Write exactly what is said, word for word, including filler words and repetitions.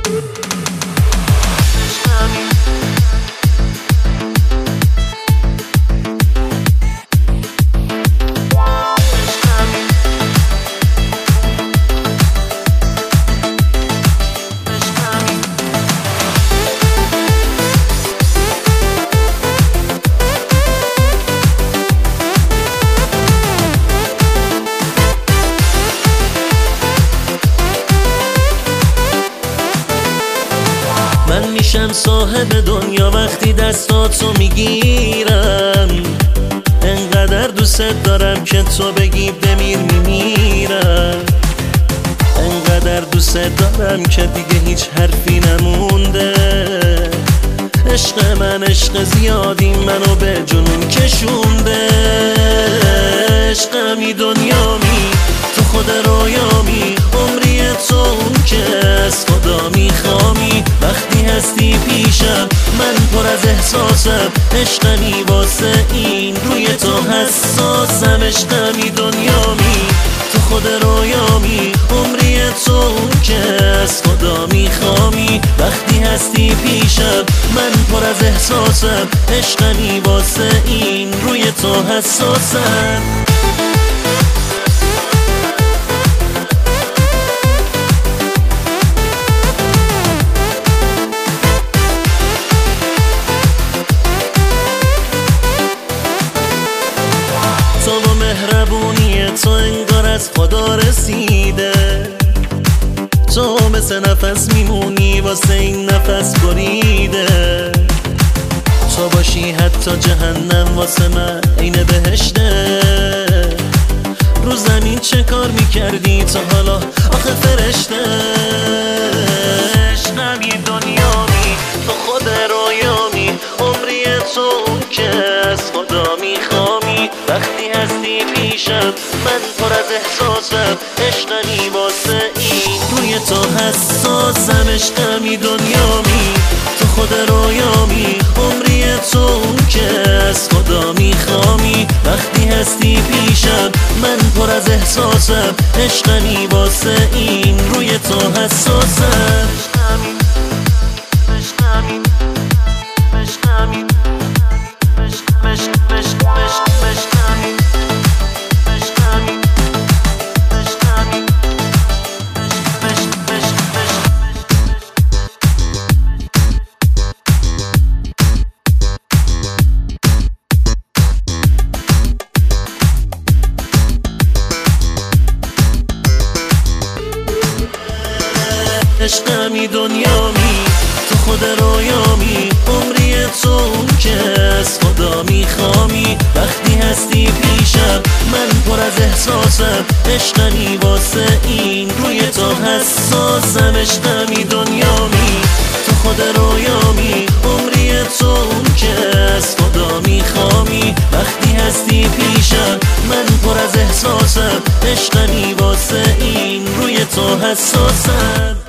من میشم صاحب دنیا وقتی دستاتو میگیرم، انقدر دوست دارم که تو بگی بمیر میمیرم، انقدر دوست دارم که دیگه هیچ حرفی نمونده. عشق من عشق زیادی منو به جنون کشونده. عشقمی دنیامی تو خود رویامی، عمری تو اون که از خدا میخوامی. وقتی هستی پیشم من پر از احساسم، عشقمی واسه این روی تو حساسم. عشقمی دنیامی تو خود رویامی، عمری تو اون که از خدا میخوامی. وقتی هستی پیشم من پر از احساسم، عشقمی واسه این روی تو حساسم. تو و مهربونی تو انگار از خدا رسیده. تو مثل نفس میمونی واسه این نفس بریده. تو باشی حتی جهنم واسه من عین بهشته. رو زمین چه کار میکردی تا حالا آخه فرشته؟ عشقمی دنیامی تو خود رویامی، عمری تو اون که از خدا میخوامی. وقتی هستی پیشم من پر از احساسم، عشقمی واسه این روی تو حساسم. عشقمی دنیامی تو خود رویامی، عمری تو اون که از خدا میخوامی. وقتی هستی پیشم من پر از احساسم، عشقمی واسه این روی تو حساسم. عشقمی عشقمی عشقمی دنیامی تو خود رویامی، عمری تو اون که از خدا میخوامی. وقتی هستی پیشم من پر از احساسم، عشقمی واسه این روی تو حساسم. عشقمی دنیامی تو خود رویامی، عمری تو اون که از خدا میخوامی. وقتی هستی پیشم من پر از احساسم، عشقمی واسه این روی تو حساسم.